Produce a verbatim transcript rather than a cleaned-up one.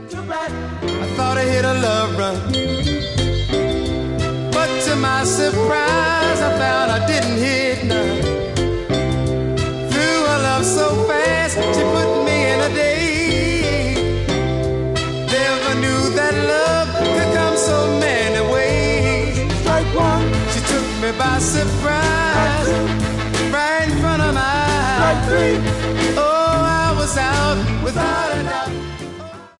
I thought I hit a love run, but to my surprise I found I didn't hit none. Through a love so fast, she put me in a daze. Never knew that love could come so many ways. Strike one, she took me by surprise.